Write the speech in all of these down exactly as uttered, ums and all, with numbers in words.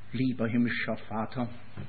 Lieber himmlischer Vater,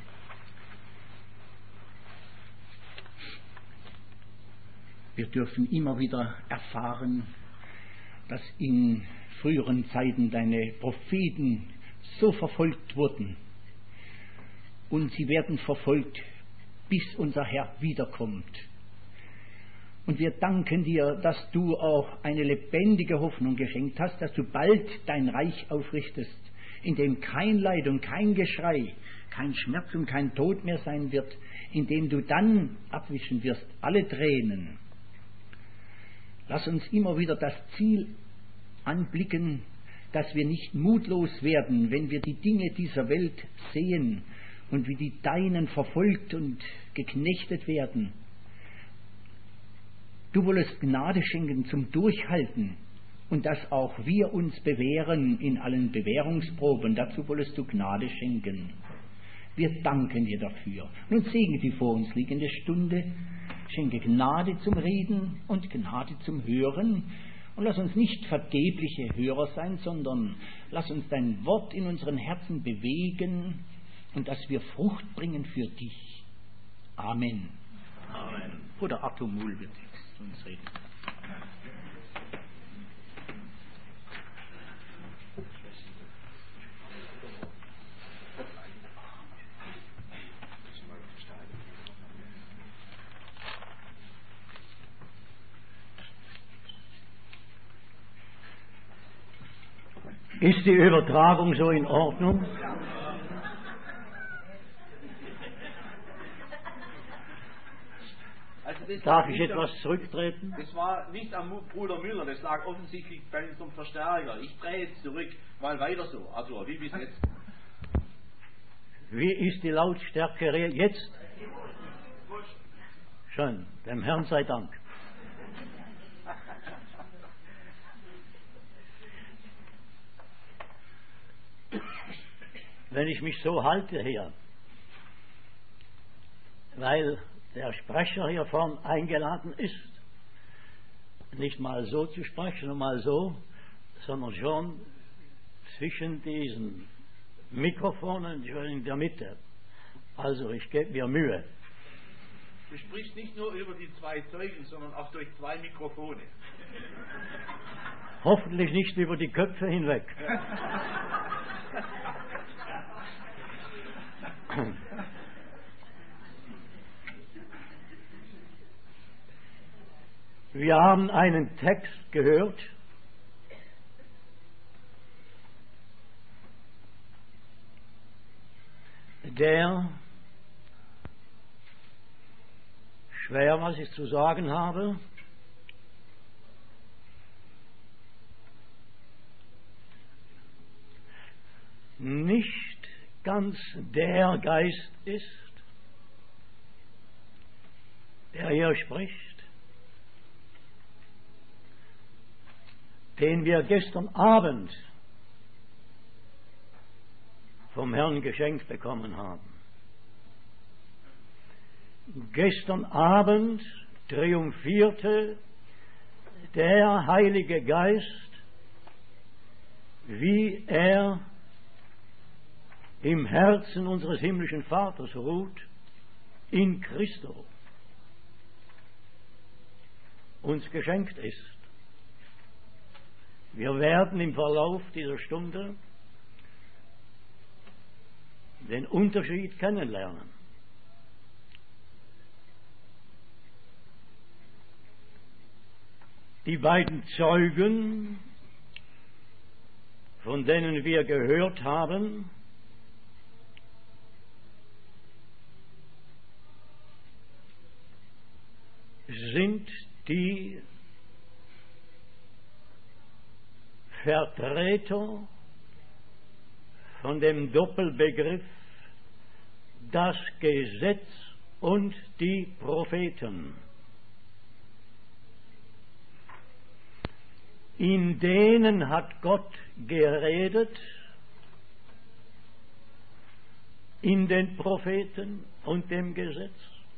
wir dürfen immer wieder erfahren, dass in früheren Zeiten deine Propheten so verfolgt wurden und sie werden verfolgt, bis unser Herr wiederkommt. Und wir danken dir, dass du auch eine lebendige Hoffnung geschenkt hast, dass du bald dein Reich aufrichtest, in dem kein Leid und kein Geschrei, kein Schmerz und kein Tod mehr sein wird, in dem du dann abwischen wirst alle Tränen. Lass uns immer wieder das Ziel anblicken, dass wir nicht mutlos werden, wenn wir die Dinge dieser Welt sehen und wie die Deinen verfolgt und geknechtet werden. Du wolltest Gnade schenken zum Durchhalten und dass auch wir uns bewähren in allen Bewährungsproben. Dazu wolltest du Gnade schenken. Wir danken dir dafür. Nun segne die vor uns liegende Stunde. Schenke Gnade zum Reden und Gnade zum Hören. Und lass uns nicht vergebliche Hörer sein, sondern lass uns dein Wort in unseren Herzen bewegen und dass wir Frucht bringen für dich. Amen. Amen. Bruder Arthur Muhl wird zu uns reden. Ist die Übertragung so in Ordnung? Also Darf ich etwas zurücktreten? Das war nicht am Bruder Müller, das lag offensichtlich bei unserem Verstärker. Ich drehe jetzt zurück, mal weiter so. Also, wie bis jetzt? Wie ist die Lautstärke jetzt? Schön, dem Herrn sei Dank. Wenn ich mich so halte hier, weil der Sprecher hier vorn eingeladen ist, nicht mal so zu sprechen und mal so, sondern schon zwischen diesen Mikrofonen schon in der Mitte. Also ich gebe mir Mühe. Du sprichst nicht nur über die zwei Zeugen, sondern auch durch zwei Mikrofone. Hoffentlich nicht über die Köpfe hinweg. Wir haben einen Text gehört, der, schwer was ich zu sagen habe, nicht ganz der Geist ist, der hier spricht, den wir gestern Abend vom Herrn geschenkt bekommen haben. Gestern Abend triumphierte der Heilige Geist, wie er im Herzen unseres himmlischen Vaters ruht, in Christo uns geschenkt ist. Wir werden im Verlauf dieser Stunde den Unterschied kennenlernen. Die beiden Zeugen, von denen wir gehört haben, sind die Vertreter von dem Doppelbegriff das Gesetz und die Propheten. In denen hat Gott geredet, in den Propheten und dem Gesetz.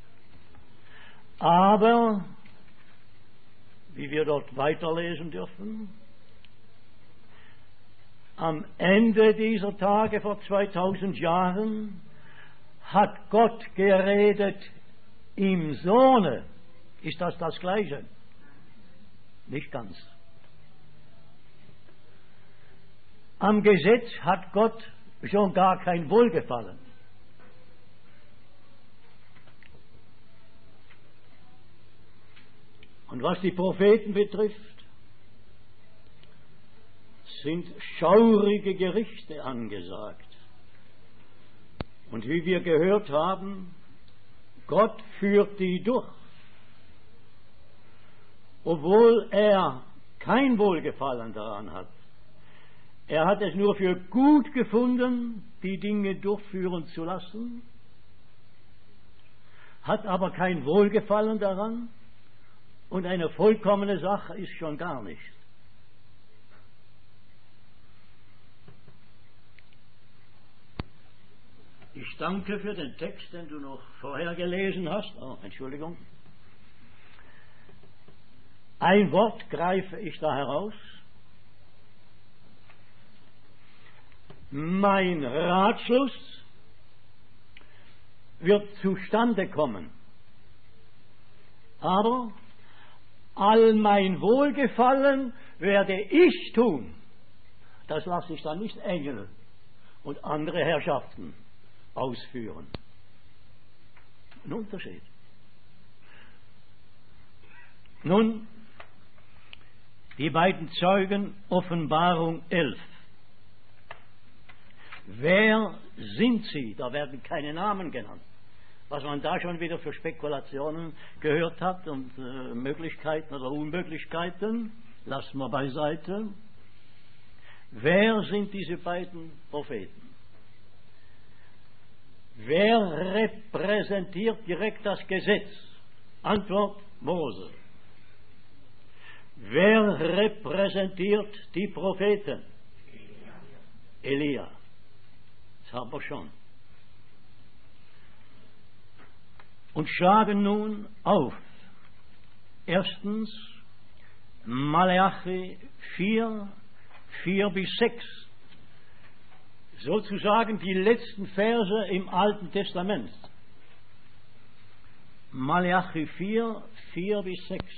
Aber, wie wir dort weiterlesen dürfen, am Ende dieser Tage vor zweitausend Jahren hat Gott geredet im Sohne. Ist das das Gleiche? Nicht ganz. Am Gesetz hat Gott schon gar kein Wohlgefallen. Und was die Propheten betrifft, sind schaurige Gerichte angesagt. Und wie wir gehört haben, Gott führt die durch, obwohl er kein Wohlgefallen daran hat. Er hat es nur für gut gefunden, die Dinge durchführen zu lassen, hat aber kein Wohlgefallen daran, und eine vollkommene Sache ist schon gar nicht. Ich danke für den Text, den du noch vorher gelesen hast. Oh, Entschuldigung. Ein Wort greife ich da heraus. Mein Ratschluss wird zustande kommen. Aber all mein Wohlgefallen werde ich tun. Das lasse ich dann nicht Engel und andere Herrschaften ausführen. Ein Unterschied. Nun, die beiden Zeugen, Offenbarung elf. Wer sind sie? Da werden keine Namen genannt. Was man da schon wieder für Spekulationen gehört hat und äh, Möglichkeiten oder Unmöglichkeiten, lassen wir beiseite. Wer sind diese beiden Propheten? Wer repräsentiert direkt das Gesetz? Antwort: Mose. Wer repräsentiert die Propheten? Elia. Das haben wir schon. Und schlagen nun auf. Erstens Maleachi vier, vier bis sechs. Sozusagen die letzten Verse im Alten Testament. Maleachi vier, vier bis sechs.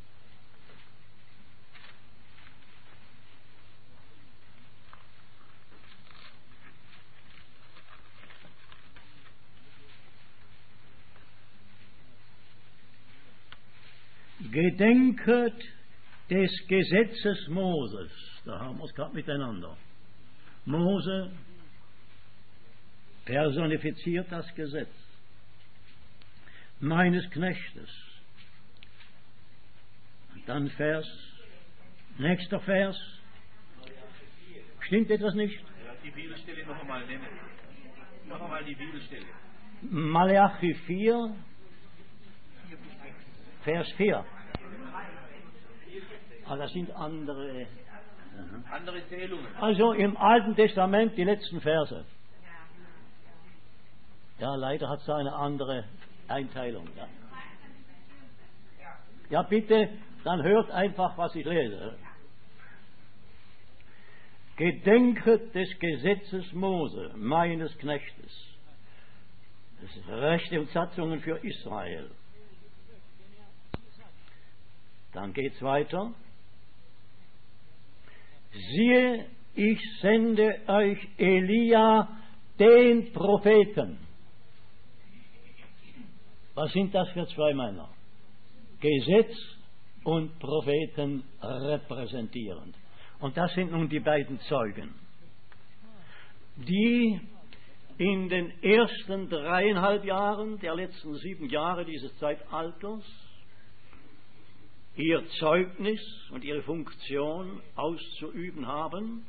Gedenket des Gesetzes Moses. Da haben wir es gerade miteinander. Mose personifiziert das Gesetz meines Knechtes. Und dann Vers, nächster Vers. Stimmt etwas nicht? Ja, die Bibelstelle noch einmal nennen. Noch einmal die Bibelstelle. Maleachi vier, Vers vier. Ah, das sind andere. Andere Zählungen. Also im Alten Testament die letzten Verse. Ja, leider hat es da eine andere Einteilung. Ja. ja, bitte, dann hört einfach, was ich lese. Gedenket des Gesetzes Mose, meines Knechtes. Das sind Rechte und Satzungen für Israel. Dann geht's weiter. Siehe, ich sende euch Elia, den Propheten. Was sind das für zwei Männer? Gesetz und Propheten repräsentierend. Und das sind nun die beiden Zeugen, die in den ersten dreieinhalb Jahren der letzten sieben Jahre dieses Zeitalters ihr Zeugnis und ihre Funktion auszuüben haben,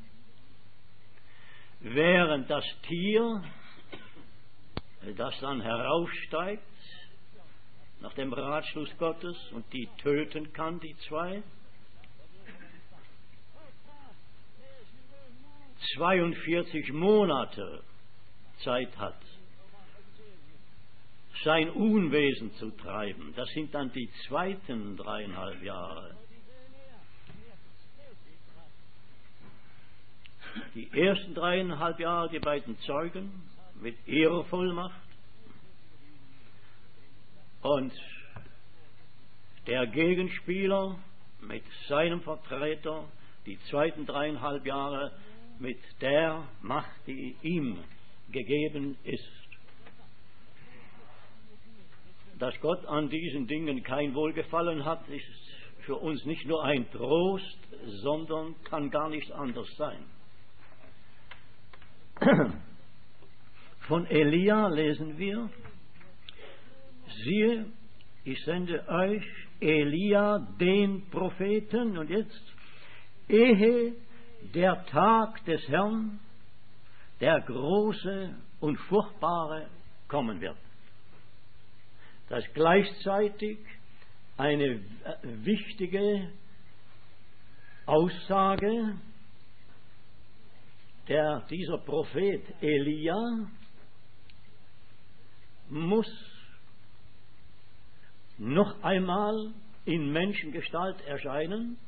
während das Tier, das dann heraufsteigt nach dem Ratschluss Gottes und die töten kann, die zwei, zweiundvierzig Monate Zeit hat, sein Unwesen zu treiben. Das sind dann die zweiten dreieinhalb Jahre. die ersten dreieinhalb Jahre die beiden Zeugen mit ihrer Vollmacht und der Gegenspieler mit seinem Vertreter die zweiten dreieinhalb Jahre mit der Macht, die ihm gegeben ist. Dass Gott an diesen Dingen kein Wohlgefallen hat, ist für uns nicht nur ein Trost, sondern kann gar nicht anders sein. Von Elia lesen wir: Siehe, ich sende euch Elia, den Propheten, und jetzt, ehe der Tag des Herrn, der große und furchtbare, kommen wird. Das ist gleichzeitig eine wichtige Aussage, der dieser Prophet Elia muss noch einmal in Menschengestalt erscheinen,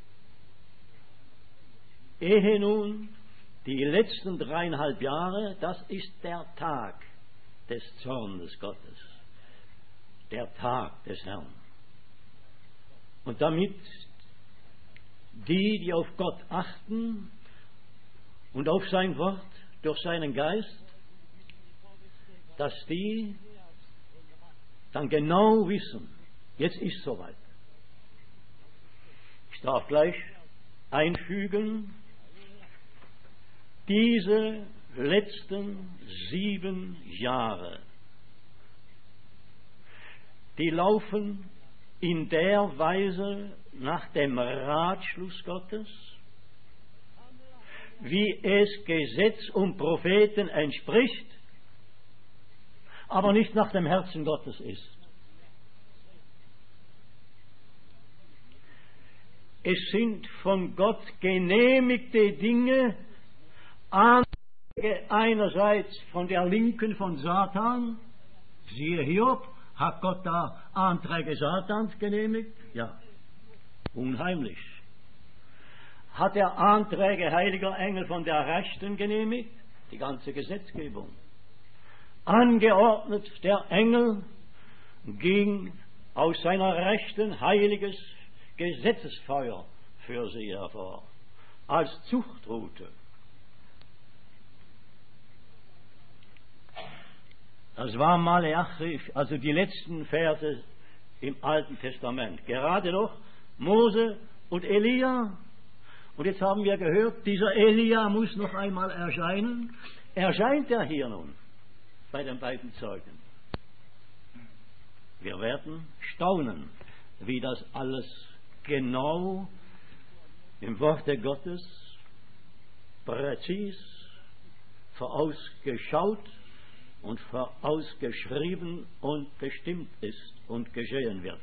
ehe nun die letzten dreieinhalb Jahre, das ist der Tag des Zornes Gottes, der Tag des Herrn. Und damit die, die auf Gott achten und auf sein Wort durch seinen Geist, dass die dann genau wissen, jetzt ist soweit. Ich darf gleich einfügen, diese letzten sieben Jahre, die laufen in der Weise nach dem Ratschluss Gottes, wie es Gesetz und Propheten entspricht, aber nicht nach dem Herzen Gottes ist. Es sind von Gott genehmigte Dinge, Anträge einerseits von der Linken von Satan, siehe Hiob, hat Gott da Anträge Satans genehmigt? Ja, unheimlich. Hat er Anträge heiliger Engel von der Rechten genehmigt? Die ganze Gesetzgebung. Angeordnet, der Engel ging aus seiner Rechten heiliges Gesetzesfeuer für sie hervor, als Zuchtrute. Das war Maleachi, also die letzten Verse im Alten Testament. Gerade noch Mose und Elia. Und jetzt haben wir gehört, dieser Elia muss noch einmal erscheinen. Erscheint er hier nun bei den beiden Zeugen? Wir werden staunen, wie das alles genau im Worte Gottes präzis vorausgeschaut und vorausgeschrieben und bestimmt ist und geschehen wird.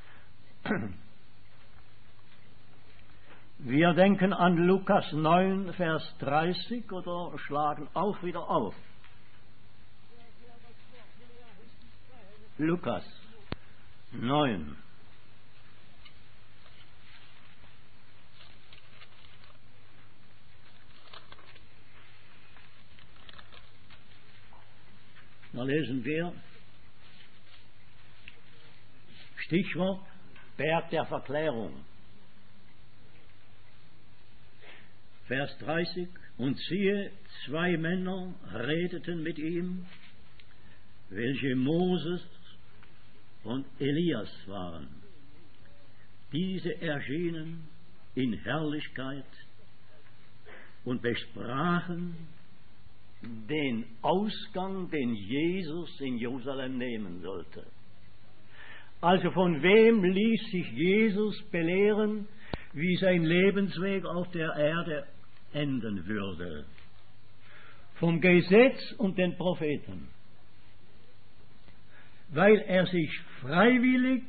Wir denken an Lukas neun, Vers dreißig oder schlagen auch wieder auf. Lukas neun. Da lesen wir Stichwort Berg der Verklärung. Vers dreißig. Und siehe, zwei Männer redeten mit ihm, welche Moses und Elias waren. Diese erschienen in Herrlichkeit und besprachen den Ausgang, den Jesus in Jerusalem nehmen sollte. Also von wem ließ sich Jesus belehren, wie sein Lebensweg auf der Erde enden würde? Vom Gesetz und den Propheten. Weil er sich freiwillig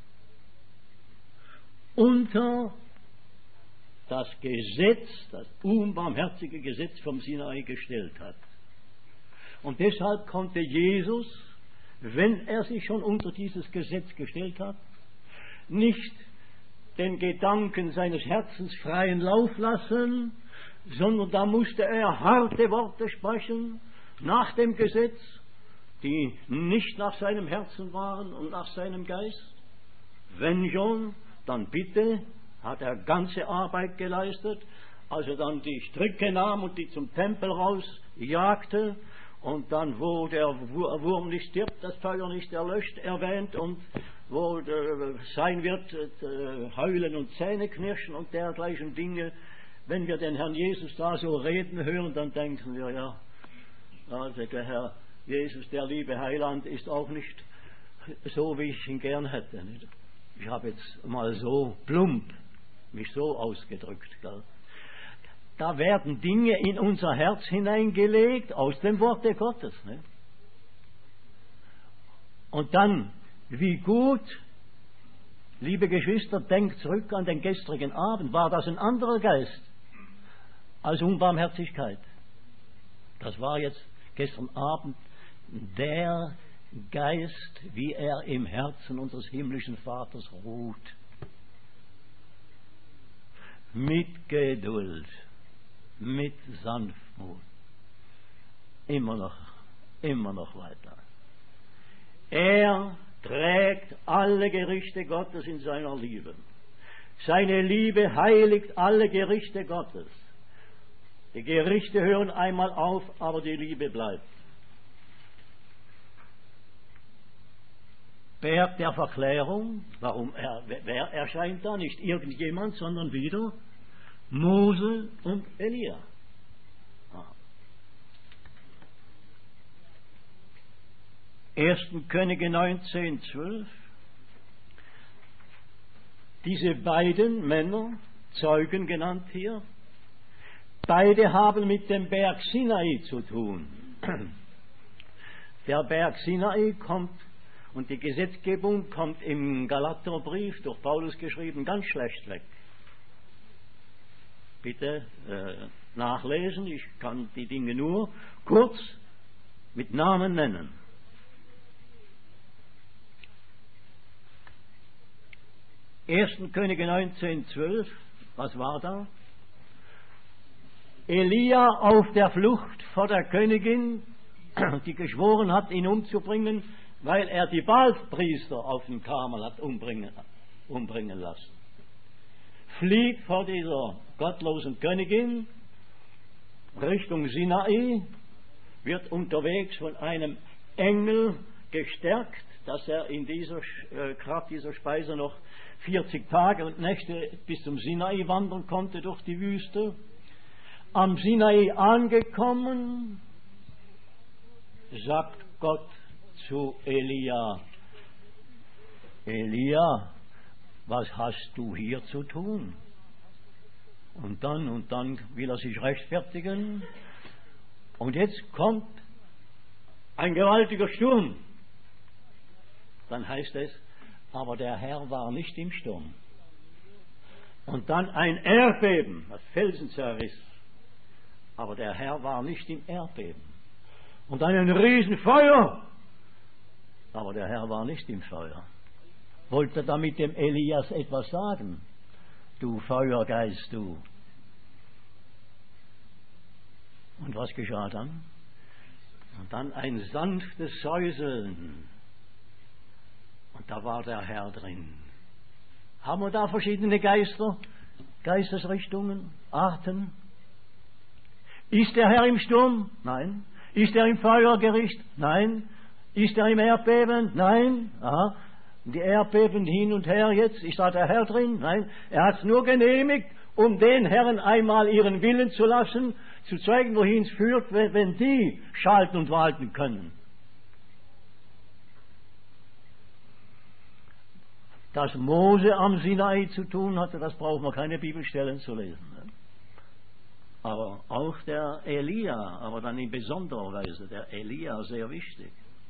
unter das Gesetz, das unbarmherzige Gesetz vom Sinai gestellt hat. Und deshalb konnte Jesus, wenn er sich schon unter dieses Gesetz gestellt hat, nicht den Gedanken seines Herzens freien Lauf lassen, sondern da musste er harte Worte sprechen, nach dem Gesetz, die nicht nach seinem Herzen waren und nach seinem Geist. Wenn schon, dann bitte, hat er ganze Arbeit geleistet, als er dann die Stricke nahm und die zum Tempel rausjagte und dann, wo der Wurm nicht stirbt, das Feuer nicht erlöscht, erwähnt und wo äh, sein wird, äh, heulen und Zähne knirschen und dergleichen Dinge. Wenn wir den Herrn Jesus da so reden hören, dann denken wir, ja, also der Herr Jesus, der liebe Heiland, ist auch nicht so, wie ich ihn gern hätte. Nicht? Ich habe jetzt mal so plump mich so ausgedrückt. Gell? Da werden Dinge in unser Herz hineingelegt aus dem Worte Gottes. Nicht? Und dann, wie gut, liebe Geschwister, denkt zurück an den gestrigen Abend. War das ein anderer Geist als Unbarmherzigkeit? Das war jetzt gestern Abend der Geist, wie er im Herzen unseres himmlischen Vaters ruht. Mit Geduld, mit Sanftmut. Immer noch, immer noch weiter. Er trägt alle Gerichte Gottes in seiner Liebe. Seine Liebe heiligt alle Gerichte Gottes. Die Gerichte hören einmal auf, aber die Liebe bleibt. Berg der Verklärung, warum er, wer erscheint da? Nicht irgendjemand, sondern wieder Mose und Elia. Ah. ersten Könige neunzehn, zwölf. Diese beiden Männer, Zeugen genannt hier, beide haben mit dem Berg Sinai zu tun. Der Berg Sinai kommt, und die Gesetzgebung kommt im Galaterbrief, durch Paulus geschrieben, ganz schlecht weg. Bitte äh, nachlesen, ich kann die Dinge nur kurz mit Namen nennen. ersten Könige neunzehn, zwölf, was war da? Elia auf der Flucht vor der Königin, die geschworen hat, ihn umzubringen, weil er die Baalspriester auf dem Karmel hat umbringen, umbringen lassen. Flieht vor dieser gottlosen Königin Richtung Sinai, wird unterwegs von einem Engel gestärkt, dass er in dieser äh, Kraft dieser Speise noch vierzig Tage und Nächte bis zum Sinai wandern konnte durch die Wüste. Am Sinai angekommen, sagt Gott zu Elia: Elia, was hast du hier zu tun? Und dann, und dann will er sich rechtfertigen. Und jetzt kommt ein gewaltiger Sturm. Dann heißt es, aber der Herr war nicht im Sturm. Und dann ein Erdbeben, das Felsen zerriss. Aber der Herr war nicht im Erdbeben. Und dann ein Riesenfeuer. Aber der Herr war nicht im Feuer. Wollte damit dem Elias etwas sagen? Du Feuergeist, du. Und was geschah dann? Und dann ein sanftes Säuseln. Und da war der Herr drin. Haben wir da verschiedene Geister, Geistesrichtungen, Arten? Ist der Herr im Sturm? Nein. Ist er im Feuergericht? Nein. Ist er im Erdbeben? Nein. Aha. Die Erdbeben hin und her jetzt, ist da der Herr drin? Nein. Er hat es nur genehmigt, um den Herren einmal ihren Willen zu lassen, zu zeigen, wohin es führt, wenn, wenn die schalten und walten können. Dass Mose am Sinai zu tun hatte, das braucht man keine Bibelstellen zu lesen. Aber auch der Elia, aber dann in besonderer Weise der Elia, sehr wichtig.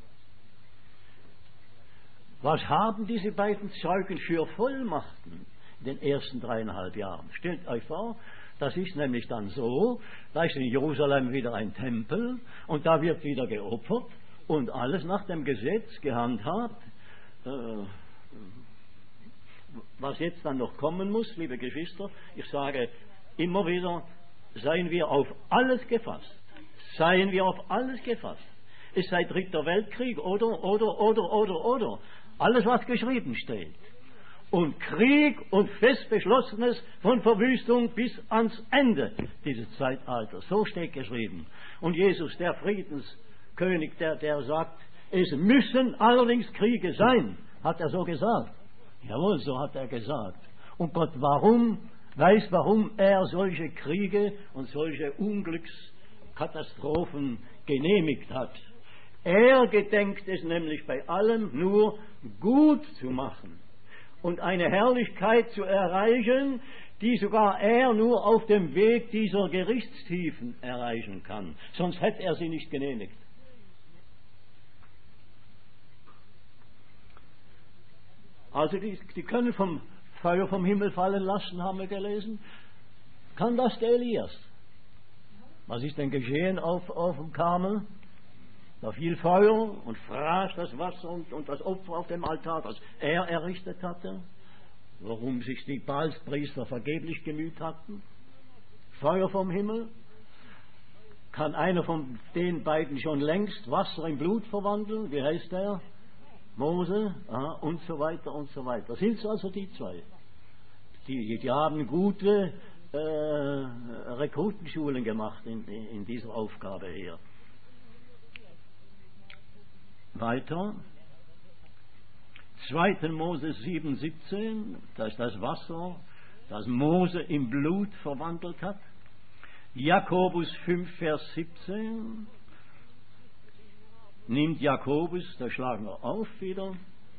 Was haben diese beiden Zeugen für Vollmachten in den ersten dreieinhalb Jahren? Stellt euch vor, das ist nämlich dann so, da ist in Jerusalem wieder ein Tempel und da wird wieder geopfert und alles nach dem Gesetz gehandhabt. Äh, Was jetzt dann noch kommen muss, liebe Geschwister, ich sage immer wieder, seien wir auf alles gefasst. Seien wir auf alles gefasst. Es sei dritter Weltkrieg oder, oder, oder, oder, oder. Alles, was geschrieben steht. Und Krieg und fest Beschlossenes von Verwüstung bis ans Ende dieses Zeitalters. So steht geschrieben. Und Jesus, der Friedenskönig, der, der sagt, es müssen allerdings Kriege sein, hat er so gesagt. Jawohl, so hat er gesagt. Und Gott warum, weiß, warum er solche Kriege und solche Unglückskatastrophen genehmigt hat. Er gedenkt es nämlich bei allem nur gut zu machen und eine Herrlichkeit zu erreichen, die sogar er nur auf dem Weg dieser Gerichtstiefen erreichen kann. Sonst hätte er sie nicht genehmigt. Also die, die können vom Feuer vom Himmel fallen lassen, haben wir gelesen. Kann das der Elias? Was ist denn geschehen auf, auf dem Karmel? Da fiel Feuer und fraß das Wasser und, und das Opfer auf dem Altar, das er errichtet hatte, warum sich die Baalspriester vergeblich gemüht hatten. Feuer vom Himmel. Kann einer von den beiden schon längst Wasser in Blut verwandeln? Wie heißt der? Mose, aha, und so weiter und so weiter. Das sind also die zwei. Die, die haben gute äh, Rekrutenschulen gemacht in, in dieser Aufgabe hier. Weiter. zweiter Mose sieben, siebzehn, das ist das Wasser, das Mose in Blut verwandelt hat. Jakobus fünf, Vers siebzehn. Nimmt Jakobus, da schlagen wir auf wieder.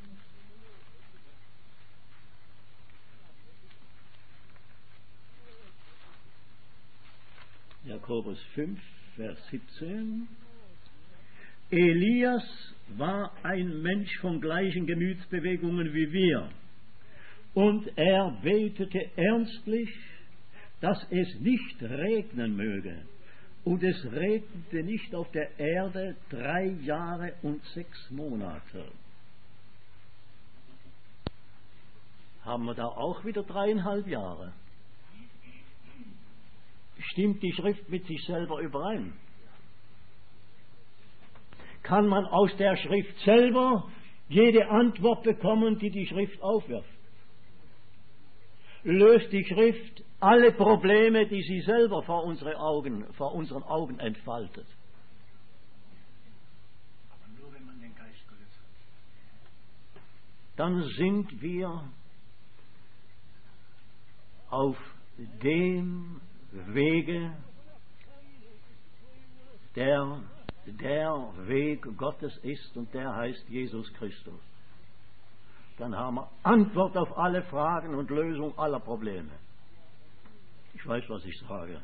Jakobus fünf, Vers siebzehn. Elias war ein Mensch von gleichen Gemütsbewegungen wie wir, und er betete ernstlich, dass es nicht regnen möge, und es regnete nicht auf der Erde drei Jahre und sechs Monate. Haben wir da auch wieder dreieinhalb Jahre? Stimmt die Schrift mit sich selber überein? Kann man aus der Schrift selber jede Antwort bekommen, die die Schrift aufwirft? Löst die Schrift alle Probleme, die sie selber vor, unsere Augen, vor unseren Augen entfaltet? Aber nur, wenn man den Geist Gottes hat. Dann sind wir auf dem Wege, der der Weg Gottes ist, und der heißt Jesus Christus. Dann haben wir Antwort auf alle Fragen und Lösung aller Probleme. Ich weiß, was ich sage.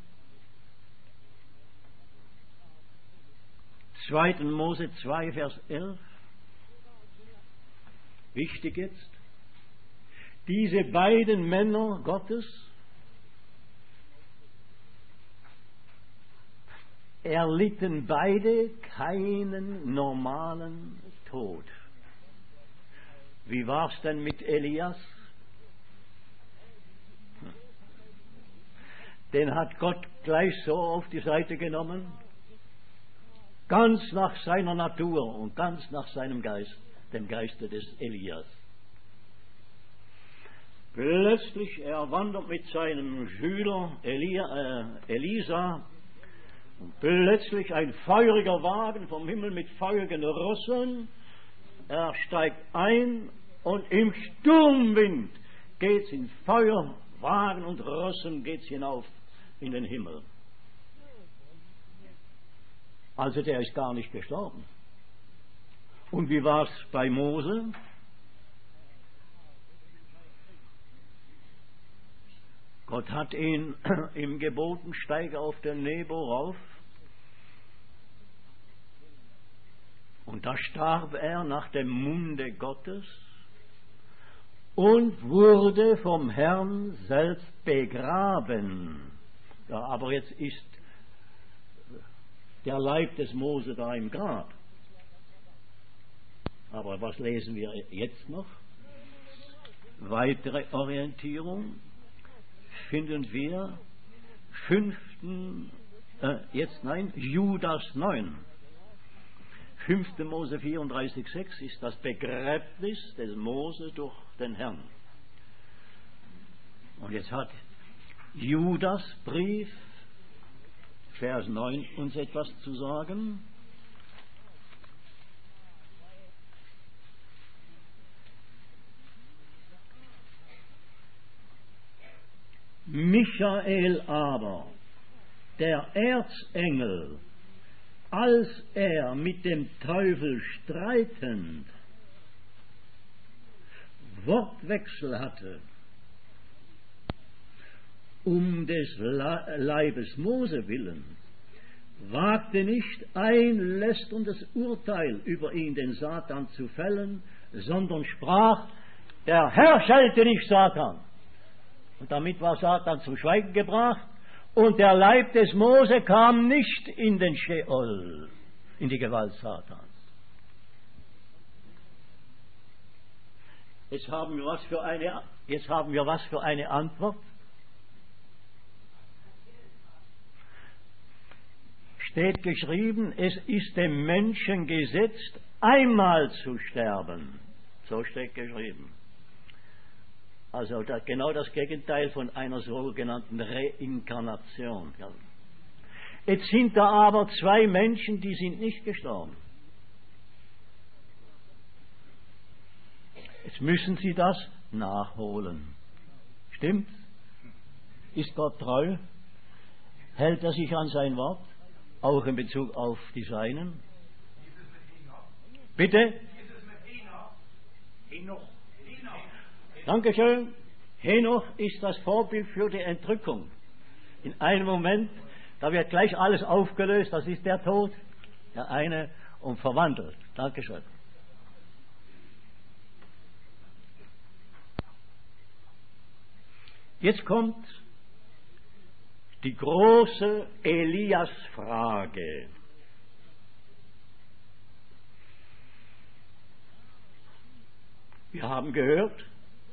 zweiter Mose zwei, Vers elf. Wichtig jetzt. Diese beiden Männer Gottes erlitten beide keinen normalen Tod. Wie war es denn mit Elias? Den hat Gott gleich so auf die Seite genommen, ganz nach seiner Natur und ganz nach seinem Geist, dem Geiste des Elias. Plötzlich, er wandert mit seinem Schüler Elia, äh, Elisa, und plötzlich ein feuriger Wagen vom Himmel mit feurigen Rossen. Er steigt ein und im Sturmwind geht's in Feuer, Wagen und Rossen geht's hinauf in den Himmel. Also der ist gar nicht gestorben. Und wie war's bei Mose? Gott hat ihn ihm geboten, steige auf den Nebo rauf. Und da starb er nach dem Munde Gottes und wurde vom Herrn selbst begraben. Ja, aber jetzt ist der Leib des Mose da im Grab. Aber was lesen wir jetzt noch? Weitere Orientierung finden wir fünften, äh, jetzt nein, Judas neun. fünfter Mose vierunddreißig sechs ist das Begräbnis des Mose durch den Herrn. Und jetzt hat Judas Brief, Vers neun, uns etwas zu sagen. Michael aber, der Erzengel, als er mit dem Teufel streitend Wortwechsel hatte, um des Leibes Mose willen, wagte nicht ein lästerndes Urteil über ihn, den Satan, zu fällen, sondern sprach, der Herr schelte nicht Satan. Und damit war Satan zum Schweigen gebracht, und der Leib des Mose kam nicht in den Scheol, in die Gewalt Satans. Jetzt haben wir was für eine, jetzt haben wir was für eine Antwort. Steht geschrieben, es ist dem Menschen gesetzt, einmal zu sterben. So steht geschrieben. Also das, genau das Gegenteil von einer sogenannten Reinkarnation. Jetzt sind da aber zwei Menschen, die sind nicht gestorben. Jetzt müssen sie das nachholen. Stimmt's? Ist Gott treu? Hält er sich an sein Wort? Auch in Bezug auf die Seinen? Bitte? Henoch. Dankeschön. Henoch ist das Vorbild für die Entrückung. In einem Moment, da wird gleich alles aufgelöst, das ist der Tod, der eine, und verwandelt. Dankeschön. Jetzt kommt die große Elias-Frage. Wir haben gehört,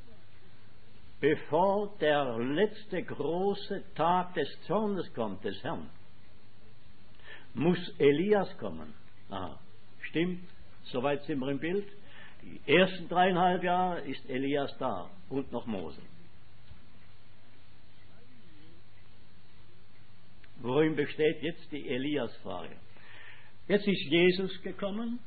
bevor der letzte große Tag des Zornes kommt, des Herrn, muss Elias kommen. Aha, stimmt, soweit sind wir im Bild. Die ersten dreieinhalb Jahre ist Elias da und noch Mose. Worin besteht jetzt die Elias-Frage? Jetzt ist Jesus gekommen.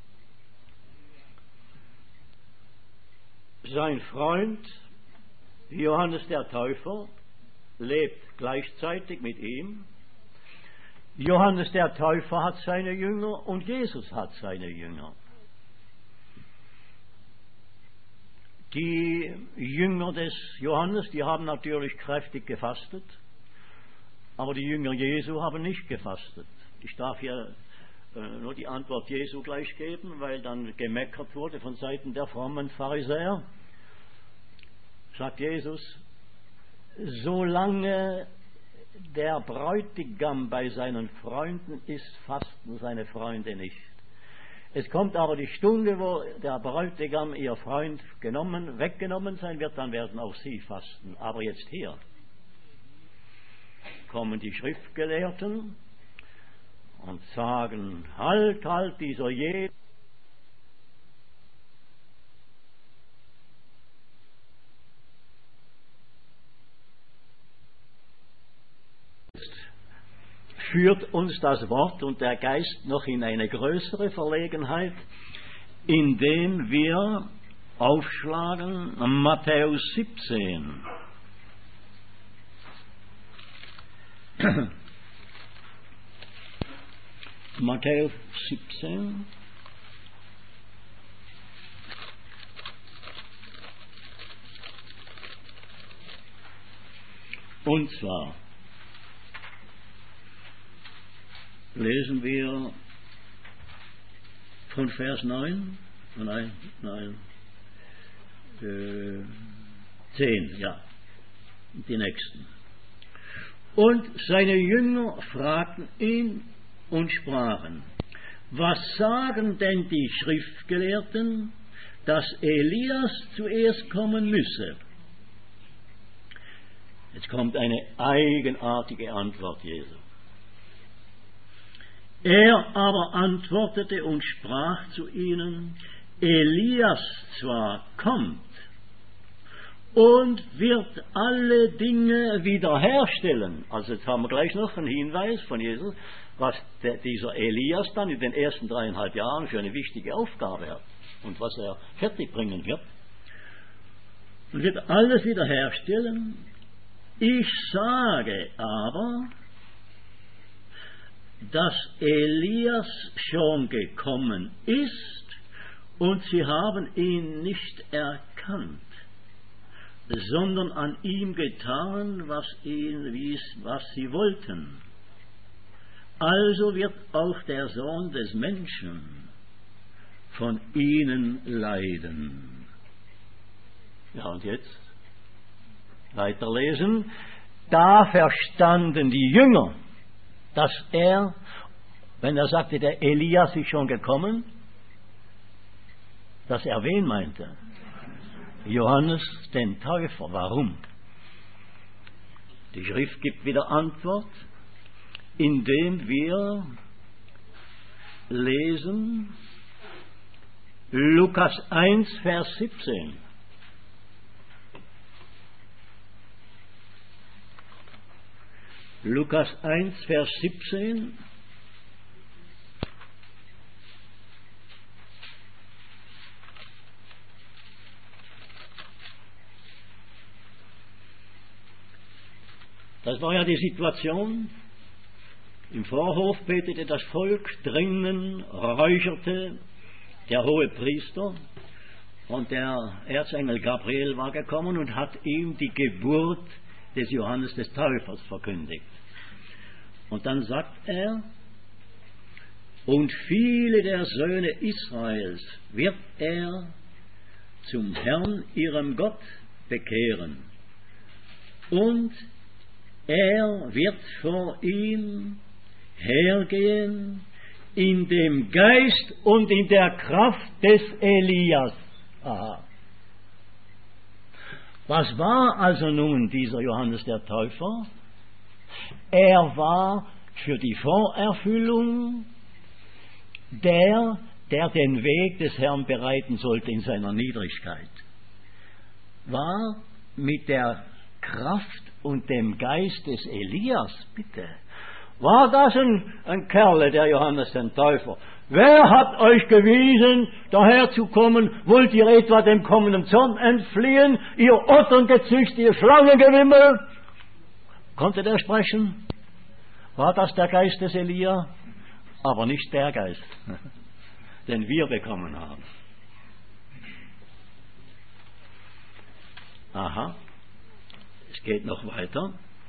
Sein Freund Johannes der Täufer lebt gleichzeitig mit ihm. Johannes der Täufer hat seine Jünger und Jesus hat seine Jünger. Die Jünger des Johannes, die haben natürlich kräftig gefastet, aber die Jünger Jesu haben nicht gefastet. Ich darf hier äh, nur die Antwort Jesu gleich geben, weil dann gemeckert wurde von Seiten der frommen Pharisäer. Sagt Jesus, solange der Bräutigam bei seinen Freunden ist, fasten seine Freunde nicht. Es kommt aber die Stunde, wo der Bräutigam, ihr Freund, genommen, weggenommen sein wird, dann werden auch sie fasten. Aber jetzt hier kommen die Schriftgelehrten und sagen, halt, halt, dieser Jesus führt uns das Wort und der Geist noch in eine größere Verlegenheit, indem wir aufschlagen Matthäus siebzehn. Matthäus siebzehn. Und zwar lesen wir von Vers neun, nein, nein, äh, zehn, ja, die nächsten. Und seine Jünger fragten ihn und sprachen, was sagen denn die Schriftgelehrten, dass Elias zuerst kommen müsse? Jetzt kommt eine eigenartige Antwort Jesu. Er aber antwortete und sprach zu ihnen: Elias zwar kommt und wird alle Dinge wiederherstellen. Also jetzt haben wir gleich noch einen Hinweis von Jesus, was der, dieser Elias dann in den ersten dreieinhalb Jahren für eine wichtige Aufgabe hat und was er fertigbringen wird. Und wird alles wiederherstellen. Ich sage aber, dass Elias schon gekommen ist und sie haben ihn nicht erkannt, sondern an ihm getan, was, ihn, was sie wollten. Also wird auch der Sohn des Menschen von ihnen leiden. Ja, und jetzt weiterlesen. Da verstanden die Jünger, dass er, wenn er sagte, der Elias ist schon gekommen, dass er wen meinte? Johannes den Täufer. Warum? Die Schrift gibt wieder Antwort, indem wir lesen Lukas eins, Vers siebzehn. Lukas eins, Vers siebzehn. Das war ja die Situation. Im Vorhof betete das Volk, drinnen räucherte der hohe Priester und der Erzengel Gabriel war gekommen und hat ihm die Geburt des Johannes des Täufers verkündigt. Und dann sagt er, und viele der Söhne Israels wird er zum Herrn, ihrem Gott, bekehren. Und er wird vor ihm hergehen in dem Geist und in der Kraft des Elias. Aha. Was war also nun dieser Johannes der Täufer? Er war für die Vorerfüllung der, der den Weg des Herrn bereiten sollte in seiner Niedrigkeit. War mit der Kraft und dem Geist des Elias, bitte. War das ein, ein Kerle, der Johannes den Täufer? Wer hat euch gewiesen, daherzukommen? Wollt ihr etwa dem kommenden Zorn entfliehen? Ihr Otterngezücht, ihr Schlangengewimmel? Konnte der sprechen? War das der Geist des Elia? Aber nicht der Geist, den wir bekommen haben. Aha. Es geht noch weiter.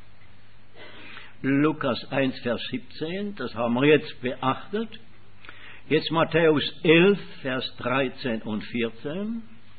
Lukas eins, Vers siebzehn, das haben wir jetzt beachtet. Jetzt Matthäus elf, Vers dreizehn und vierzehn.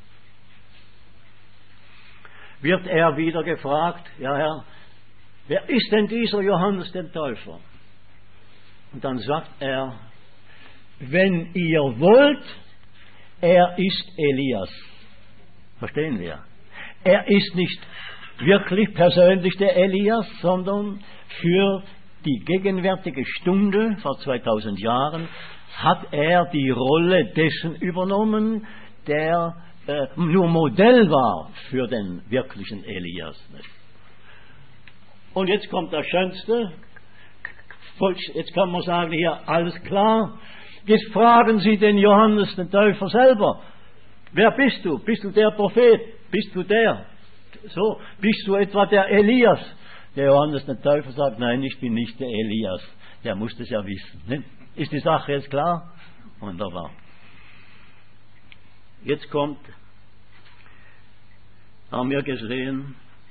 Wird er wieder gefragt, ja Herr, wer ist denn dieser Johannes den Täufer? Und dann sagt er, wenn ihr wollt, er ist Elias. Verstehen wir? Er ist nicht wirklich persönlich der Elias, sondern für die gegenwärtige Stunde vor zweitausend Jahren hat er die Rolle dessen übernommen, der äh, nur Modell war für den wirklichen Elias. Und jetzt kommt das Schönste. Jetzt kann man sagen, hier, alles klar. Jetzt fragen Sie den Johannes, den Täufer selber. Wer bist du? Bist du der Prophet? Bist du der? So, bist du etwa der Elias? Der Johannes der Täufer sagt, nein, ich bin nicht der Elias. Der muss das ja wissen. Ne? Ist die Sache jetzt klar? Wunderbar. Jetzt kommt, haben wir gesehen,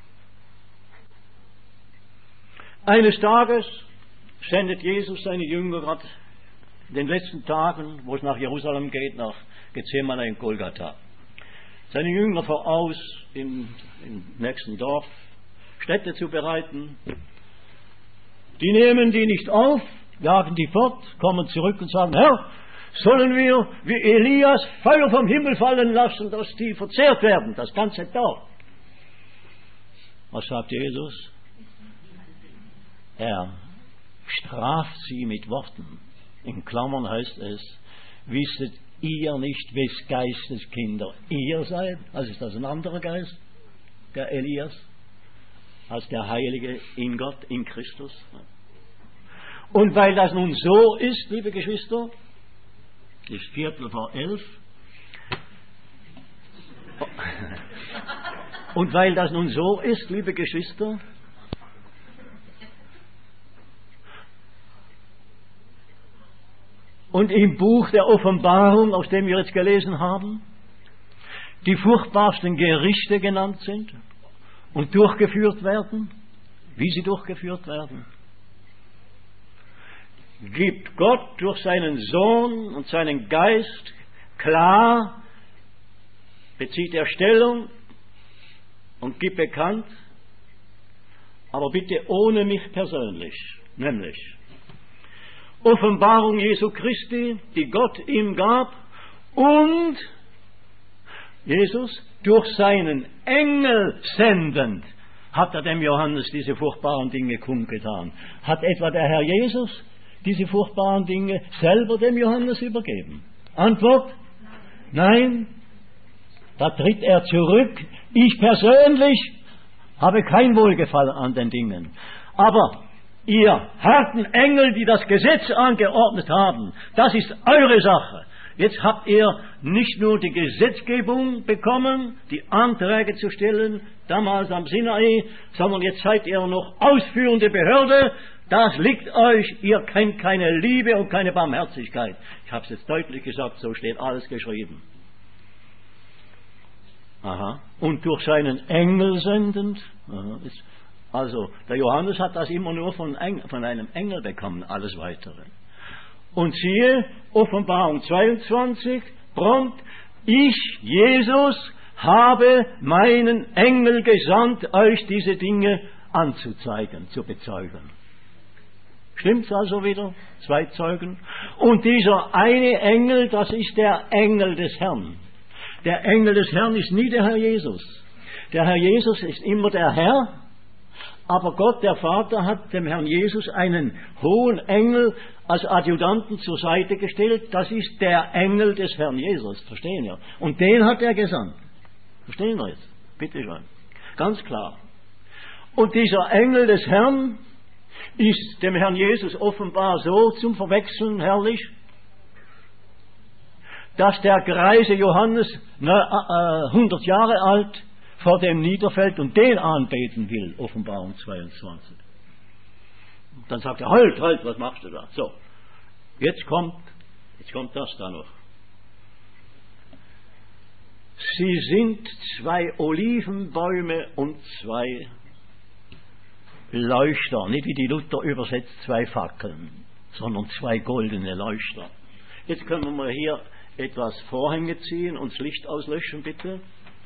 eines Tages sendet Jesus seine Jünger gerade in den letzten Tagen, wo es nach Jerusalem geht, nach Gethsemane in Golgatha. Seine Jünger voraus im, im nächsten Dorf Städte zu bereiten. Die nehmen die nicht auf, jagen die fort, kommen zurück und sagen, Herr, sollen wir wie Elias Feuer vom Himmel fallen lassen, dass die verzehrt werden, das ganze Dorf. Was sagt Jesus? Er straft sie mit Worten. In Klammern heißt es, wisset ihr nicht, wes Geistes Kinder ihr seid? Also ist das ein anderer Geist, der Elias, als der Heilige in Gott, in Christus. Und weil das nun so ist, liebe Geschwister, das ist Viertel vor elf, und weil das nun so ist, liebe Geschwister, und im Buch der Offenbarung, aus dem wir jetzt gelesen haben, die furchtbarsten Gerichte genannt sind und durchgeführt werden, wie sie durchgeführt werden, gibt Gott durch seinen Sohn und seinen Geist klar, bezieht er Stellung und gibt bekannt, aber bitte ohne mich persönlich, nämlich Offenbarung Jesu Christi, die Gott ihm gab, und Jesus durch seinen Engel sendend hat er dem Johannes diese furchtbaren Dinge kundgetan. Hat etwa der Herr Jesus diese furchtbaren Dinge selber dem Johannes übergeben? Antwort: Nein. Da tritt er zurück. Ich persönlich habe kein Wohlgefallen an den Dingen. Aber ihr harten Engel, die das Gesetz angeordnet haben, das ist eure Sache. Jetzt habt ihr nicht nur die Gesetzgebung bekommen, die Anträge zu stellen, damals am Sinai, sondern jetzt seid ihr noch ausführende Behörde. Das liegt euch, ihr kennt keine Liebe und keine Barmherzigkeit. Ich habe es jetzt deutlich gesagt, so steht alles geschrieben. Aha. Und durch seinen Engel sendend, aha, ist, also der Johannes hat das immer nur von, Engel, von einem Engel bekommen, alles Weitere. Und siehe, Offenbarung zweiundzwanzig, prompt, ich, Jesus, habe meinen Engel gesandt, euch diese Dinge anzuzeigen, zu bezeugen. Stimmt's also wieder? Zwei Zeugen. Und dieser eine Engel, das ist der Engel des Herrn. Der Engel des Herrn ist nie der Herr Jesus. Der Herr Jesus ist immer der Herr, aber Gott, der Vater, hat dem Herrn Jesus einen hohen Engel als Adjutanten zur Seite gestellt. Das ist der Engel des Herrn Jesus, verstehen wir? Und den hat er gesandt. Verstehen wir jetzt? Bitte schön. Ganz klar. Und dieser Engel des Herrn ist dem Herrn Jesus offenbar so zum Verwechseln herrlich, dass der greise Johannes hundert Jahre alt vor dem niederfällt und den anbeten will, Offenbarung zweiundzwanzig. Dann sagt er, halt, halt, was machst du da? So, jetzt kommt, jetzt kommt das da noch. Sie sind zwei Olivenbäume und zwei Leuchter, nicht wie die Luther übersetzt, zwei Fackeln, sondern zwei goldene Leuchter. Jetzt können wir mal hier etwas Vorhänge ziehen und das Licht auslöschen, bitte.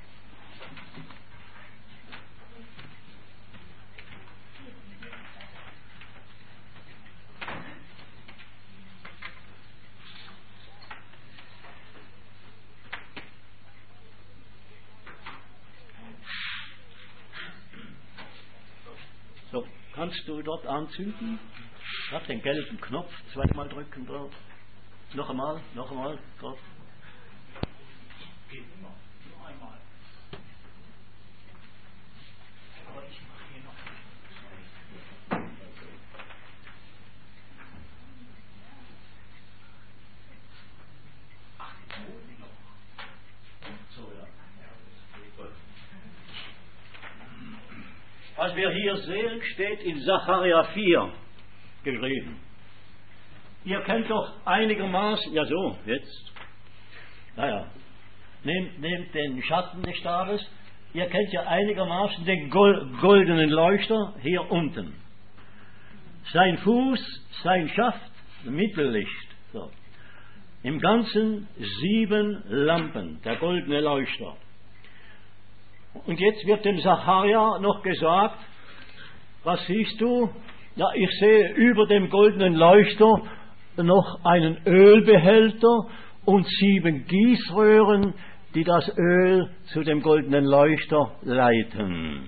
So, kannst du dort anzünden? Auf den gelben Knopf zweimal drücken drauf. Noch einmal, noch einmal, drauf. Geht immer, nur einmal. Aber ich mache hier noch. Ach, oben noch. So, ja. Was wir hier sehen, steht in Sacharja vier geschrieben. Ihr kennt doch einigermaßen, ja so, jetzt, naja, nehmt, nehmt den Schatten des Stabes, ihr kennt ja einigermaßen den goldenen Leuchter hier unten. Sein Fuß, sein Schaft, Mittellicht, so. Im Ganzen sieben Lampen, der goldene Leuchter. Und jetzt wird dem Sacharja noch gesagt, was siehst du? Ja, ich sehe über dem goldenen Leuchter noch einen Ölbehälter und sieben Gießröhren, die das Öl zu dem goldenen Leuchter leiten.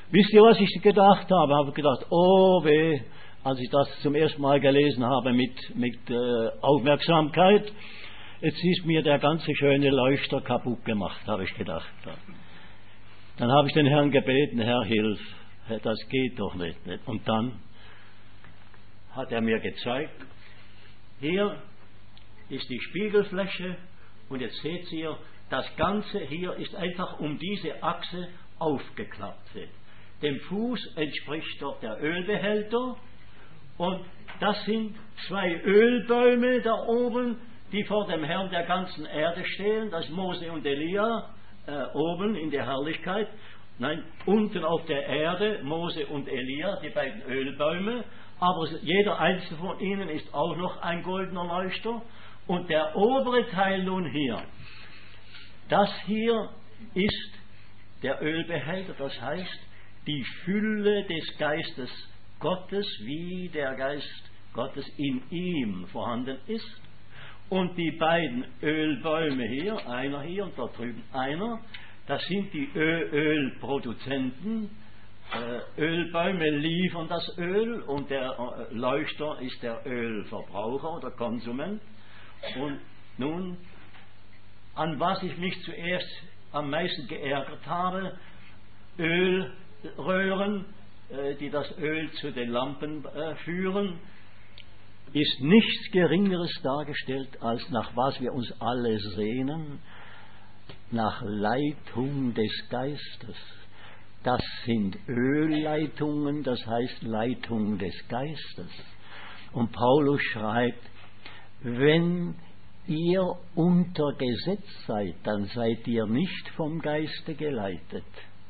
Wisst ihr, was ich gedacht habe? Ich habe gedacht, oh weh, als ich das zum ersten Mal gelesen habe mit, mit äh, Aufmerksamkeit, jetzt ist mir der ganze schöne Leuchter kaputt gemacht, habe ich gedacht. Dann habe ich den Herrn gebeten, Herr, hilf, das geht doch nicht. Und dann hat er mir gezeigt, hier ist die Spiegelfläche und jetzt seht ihr, das Ganze hier ist einfach um diese Achse aufgeklappt. Dem Fuß entspricht dort der Ölbehälter und das sind zwei Ölbäume da oben, die vor dem Herrn der ganzen Erde stehen, das ist Mose und Elia äh, oben in der Herrlichkeit, nein, unten auf der Erde Mose und Elia, die beiden Ölbäume, aber jeder einzelne von ihnen ist auch noch ein goldener Leuchter und der obere Teil nun hier, das hier ist der Ölbehälter, das heißt die Fülle des Geistes Gottes, wie der Geist Gottes in ihm vorhanden ist. Und die beiden Ölbäume hier, einer hier und da drüben einer, das sind die Ö- Ölproduzenten. Äh, Ölbäume liefern das Öl und der äh, Leuchter ist der Ölverbraucher oder Konsument. Und nun, an was ich mich zuerst am meisten geärgert habe, Ölröhren, äh, die das Öl zu den Lampen äh, führen, ist nichts Geringeres dargestellt, als nach was wir uns alle sehnen, nach Leitung des Geistes. Das sind Ölleitungen, das heißt Leitung des Geistes. Und Paulus schreibt, wenn ihr unter Gesetz seid, dann seid ihr nicht vom Geiste geleitet.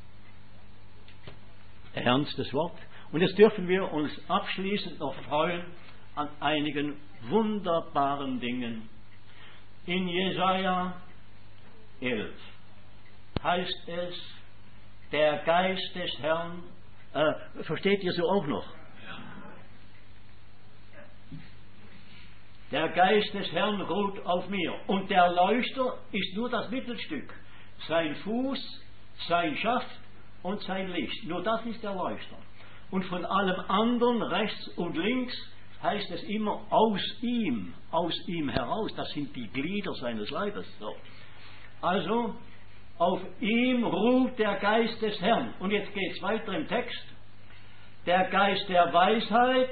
Ernstes Wort. Und jetzt dürfen wir uns abschließend noch freuen an einigen wunderbaren Dingen. In Jesaja elf heißt es, der Geist des Herrn, äh, versteht ihr so auch noch? Der Geist des Herrn ruht auf mir. Und der Leuchter ist nur das Mittelstück. Sein Fuß, sein Schaft und sein Licht. Nur das ist der Leuchter. Und von allem anderen, rechts und links, heißt es immer aus ihm, aus ihm heraus. Das sind die Glieder seines Leibes. So. Also, auf ihm ruht der Geist des Herrn. Und jetzt geht es weiter im Text. Der Geist der Weisheit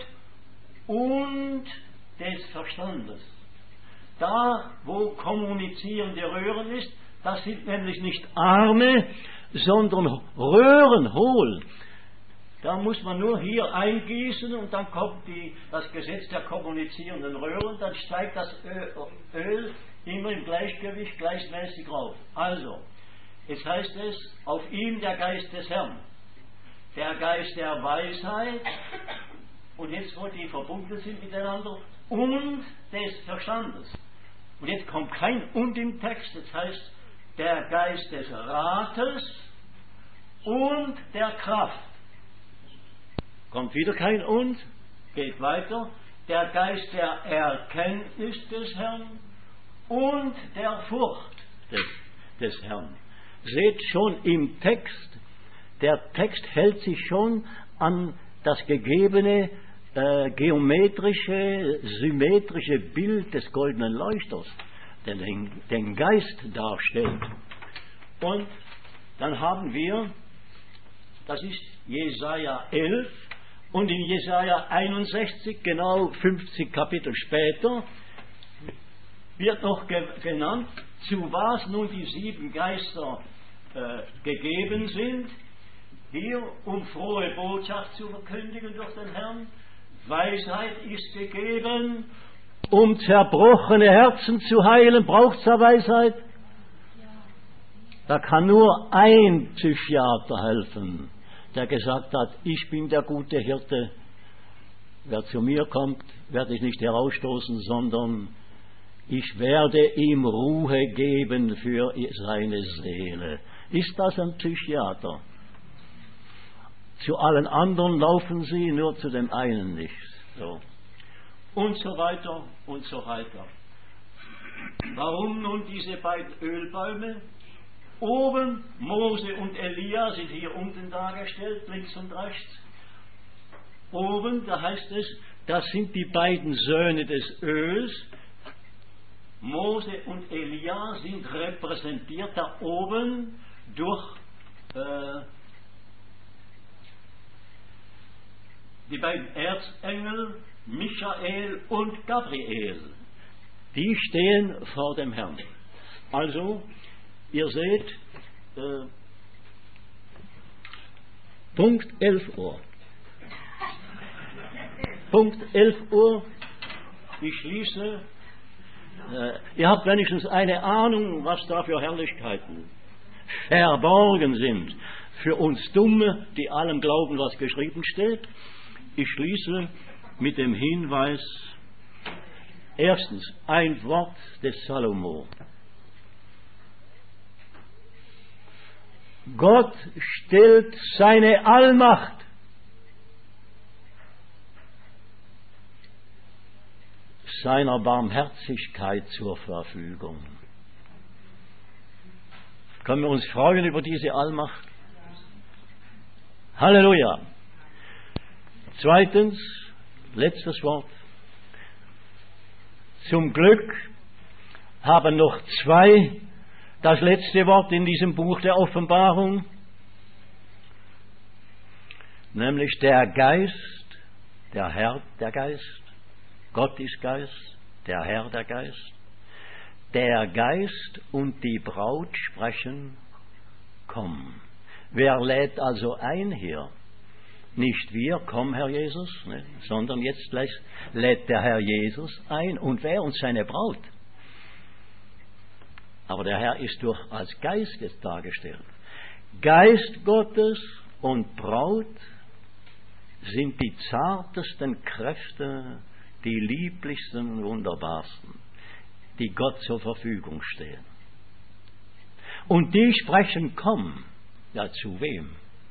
und des Verstandes. Da, wo kommunizierende Röhren ist, das sind nämlich nicht Arme, sondern Röhren, hohl. Da muss man nur hier eingießen und dann kommt die, das Gesetz der kommunizierenden Röhren, dann steigt das Öl, Öl immer im Gleichgewicht gleichmäßig rauf. Also, jetzt heißt es, auf ihm der Geist des Herrn, der Geist der Weisheit, und jetzt, wo die verbunden sind miteinander, und des Verstandes. Und jetzt kommt kein Und im Text, jetzt heißt der Geist des Rates und der Kraft. Kommt wieder kein Und, geht weiter. Der Geist der Erkenntnis des Herrn und der Furcht des, des Herrn. Seht schon im Text, der Text hält sich schon an das gegebene äh, geometrische, symmetrische Bild des goldenen Leuchters, der den, den Geist darstellt. Und dann haben wir, das ist Jesaja elf, und in Jesaja einundsechzig, genau fünfzig Kapitel später, wird noch ge- genannt, zu was nun die sieben Geister äh, gegeben sind, hier um frohe Botschaft zu verkündigen durch den Herrn. Weisheit ist gegeben, um zerbrochene Herzen zu heilen. Braucht es da Weisheit? Da kann nur ein Psychiater helfen, der gesagt hat, ich bin der gute Hirte, wer zu mir kommt, werde ich nicht herausstoßen, sondern ich werde ihm Ruhe geben für seine Seele. Ist das ein Psychiater? Zu allen anderen laufen sie, nur zu dem einen nicht. So. Und so weiter und so weiter. Warum nun diese beiden Ölbäume? Oben Mose und Elia sind hier unten dargestellt, links und rechts. Oben, da heißt es, das sind die beiden Söhne des Öls. Mose und Elia sind repräsentiert da oben durch äh, die beiden Erzengel Michael und Gabriel. Die stehen vor dem Herrn. Also, ihr seht, äh, Punkt elf Uhr. Punkt elf Uhr, ich schließe. Äh, ihr habt wenigstens eine Ahnung, was da für Herrlichkeiten verborgen sind. Für uns Dumme, die allem glauben, was geschrieben steht. Ich schließe mit dem Hinweis, erstens, ein Wort des Salomo. Gott stellt seine Allmacht seiner Barmherzigkeit zur Verfügung. Können wir uns freuen über diese Allmacht? Halleluja! Zweitens, letztes Wort. Zum Glück haben noch zwei das letzte Wort in diesem Buch der Offenbarung, nämlich der Geist, der Herr, der Geist, Gott ist Geist, der Herr, der Geist, der Geist und die Braut sprechen, komm. Wer lädt also ein hier? Nicht wir, komm Herr Jesus, ne, sondern jetzt gleich lädt der Herr Jesus ein und wer uns seine Braut. Aber der Herr ist durch als Geist jetzt dargestellt. Geist Gottes und Braut sind die zartesten Kräfte, die lieblichsten, wunderbarsten, die Gott zur Verfügung stehen. Und die sprechen, komm. Ja, zu wem?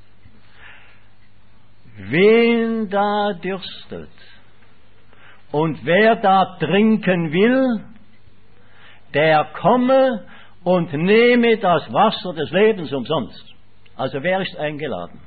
Wen da dürstet und wer da trinken will, der komme und nehme das Wasser des Lebens umsonst. Also wer ist eingeladen?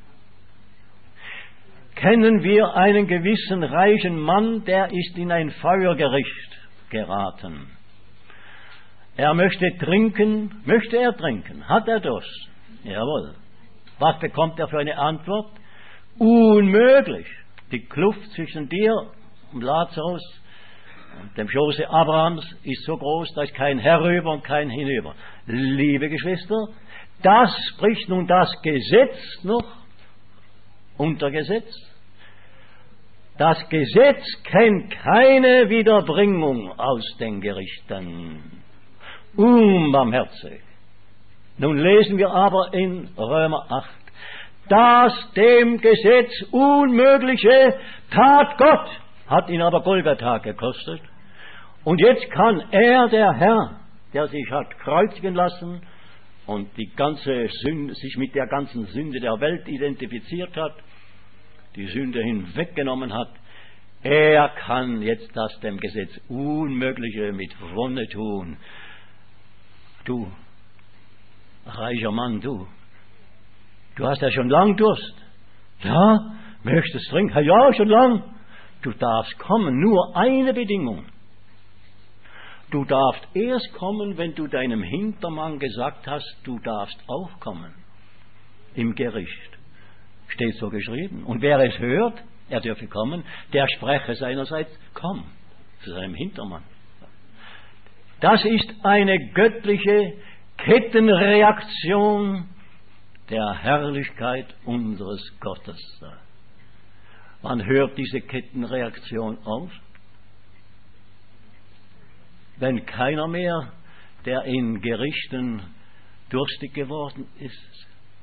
Kennen wir einen gewissen reichen Mann, der ist in ein Feuergericht geraten. Er möchte trinken, möchte er trinken? Hat er Durst? Jawohl. Was bekommt er für eine Antwort? Unmöglich. Die Kluft zwischen dir und Lazarus und dem Schoße Abrahams ist so groß, da ist kein Herüber und kein Hinüber. Liebe Geschwister, das spricht nun das Gesetz noch unter Gesetz. Das Gesetz kennt keine Wiederbringung aus den Gerichten. Unbarmherzig. Nun lesen wir aber in Römer acht, das dem Gesetz Unmögliche tat Gott, hat ihn aber Golgatha gekostet. Und jetzt kann er, der Herr, der sich hat kreuzigen lassen und die ganze Sünde, sich mit der ganzen Sünde der Welt identifiziert hat, die Sünde hinweggenommen hat, er kann jetzt das dem Gesetz Unmögliche mit Wonne tun. Du, reicher Mann, du, du hast ja schon lang Durst. Ja, möchtest trinken? Ja, schon lang. Du darfst kommen, nur eine Bedingung. Du darfst erst kommen, wenn du deinem Hintermann gesagt hast, du darfst auch kommen. Im Gericht. Steht so geschrieben. Und wer es hört, er dürfe kommen, der spreche seinerseits, komm, zu seinem Hintermann. Das ist eine göttliche Kettenreaktion der Herrlichkeit unseres Gottes. Wann hört diese Kettenreaktion auf? Wenn keiner mehr, der in Gerichten durstig geworden ist,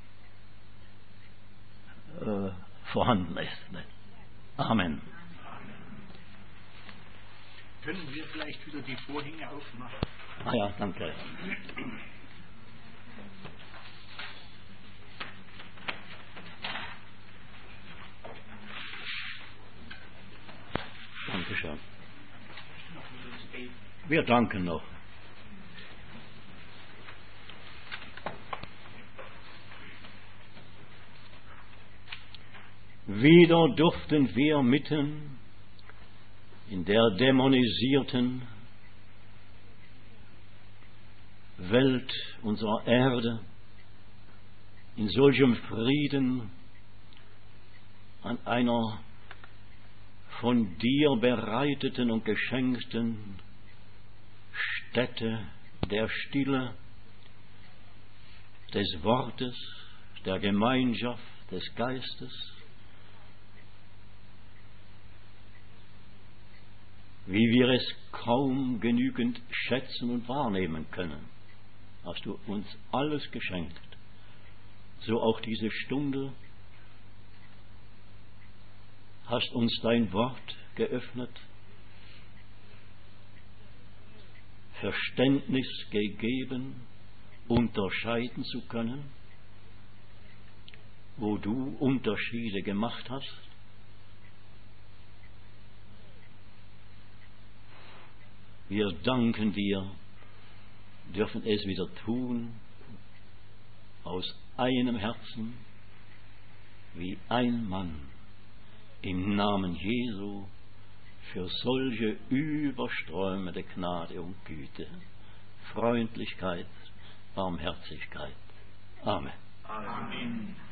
äh, vorhanden ist. Amen. Können wir vielleicht wieder die Vorhänge aufmachen? Ah ja, danke. Dankeschön. Wir danken noch. Wieder durften wir mitten in der dämonisierten Welt unserer Erde in solchem Frieden an einer von dir bereiteten und geschenkten Stätte der Stille, des Wortes, der Gemeinschaft, des Geistes, wie wir es kaum genügend schätzen und wahrnehmen können, hast du uns alles geschenkt. So auch diese Stunde, hast uns dein Wort geöffnet, Verständnis gegeben, unterscheiden zu können, wo du Unterschiede gemacht hast. Wir danken dir, dürfen es wieder tun, aus einem Herzen, wie ein Mann, im Namen Jesu, für solche überströmende Gnade und Güte, Freundlichkeit, Barmherzigkeit. Amen. Amen.